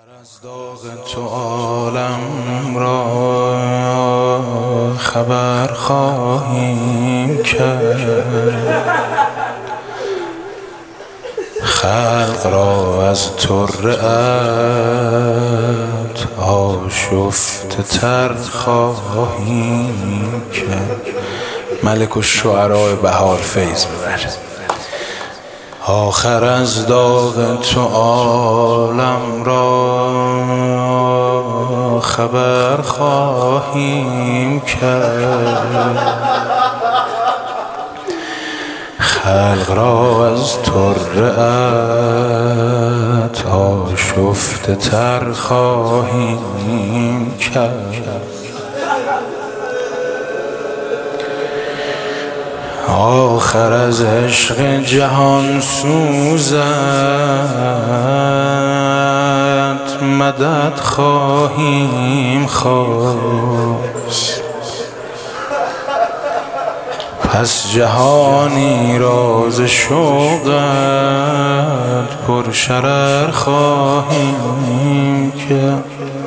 از داغ تو عالم را خبر خواهیم کرد، خلق را از طره ات آشفته تر خواهیم کرد. ملک الشعراء بهار فیض ببر. آخر از داغ تو عالم را خبر خواهیم کرد، خلق را از طره ات آشفته تر خواهیم کرد. آخر از عشق جهان سوزت مدد خواهیم خواست، پس جهانی راز شوقت پر شرر خواهیم کرد.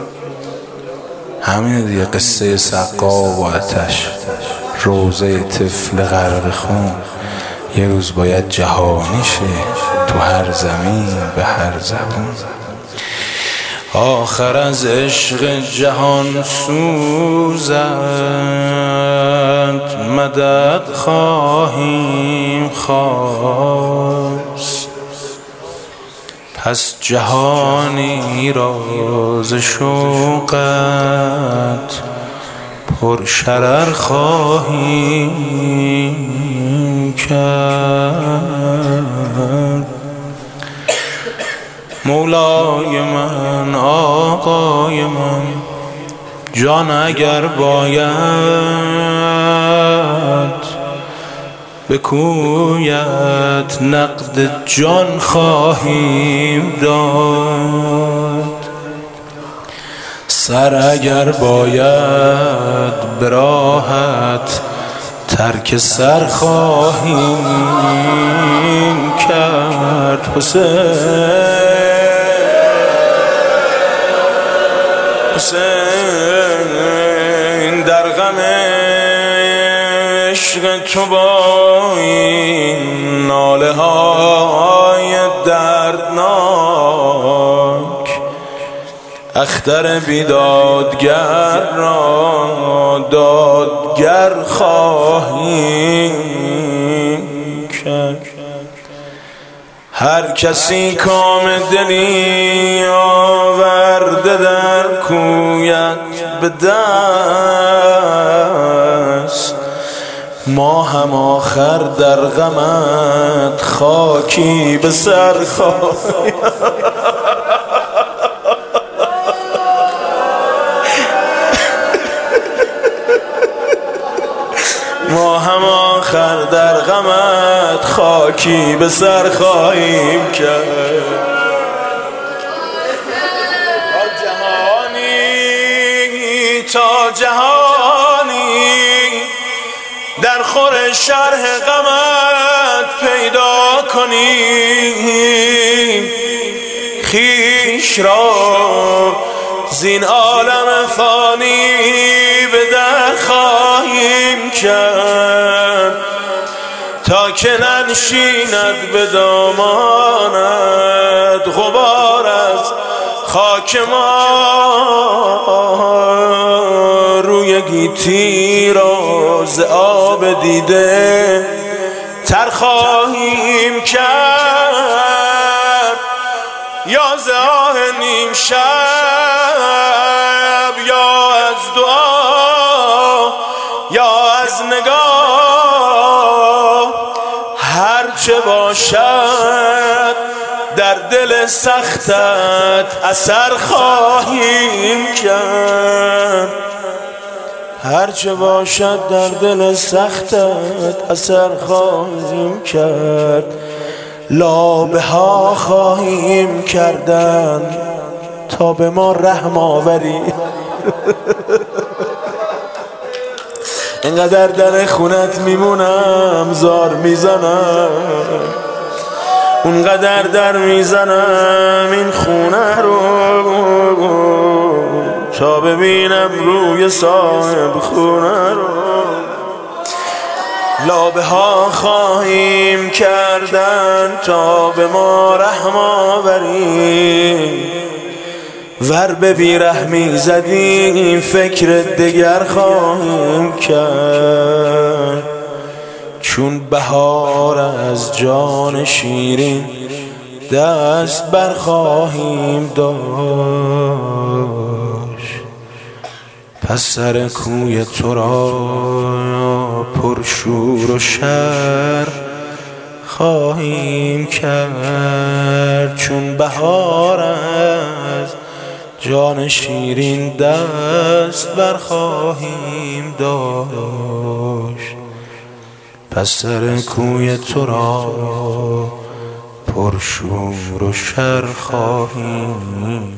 همین دیگه قصه سقا و آتش، روزه طفل غرق خون. یه روز باید جهانی شه تو هر زمین به هر زبون. آخر از عشق جهان سوزت مدد خواهیم خواست، پس جهانی راز شوقت پر شرر خواهیم کرد. مولای من، آقای من، جان اگر باید به کویت نقد جان خواهیم داد، سر اگر باید به راحت ترک سر خواهیم کرد. حسین در غم عشق تو با این ناله های دردناک اختر بیدادگر را دادگر خواهیم کرد. هر کسی کام دلی آورده در کویت به دست، ما هم آخر در غمت خاکی به سر خواهیم. ما هم آخر در غمت خاکی به سر خواهیم کرد. تا جهانی در خور شرح غمت پیدا کنیم، خویش را زین عالم فانی به در خواهیم کرد، تا که ننشیند به دامانت غبار از خاک ما. روی گیتی را ز آب دیده تر خواهیم کرد، یا ز آه نیم شب یا از دعا یا از نگاه. هرچه باشد در دل سختت اثر خواهیم کرد، هرچه باشد در دل سختت اثر خواهیم کرد. لابه ها خواهیم کردن تا به ما رحم آوری. اینقدر در خونت میمونم زار میزنم، اونقدر در میزنم این خونه رو تا ببینم روی صاحب خونه رو. لابه ها خواهیم کردن تا به ما رحم آوری، ور به بیرحمی زدیم فکر دگر خواهیم کرد. چون بهار از جان شیرین دست برخواهیم داشت، پس سر کوی تو را پر شور و شر خواهیم کرد. چون بهار از جان شیرین دست برخواهیم داشت، پس سر کوی تو را پر شور و شر خواهیم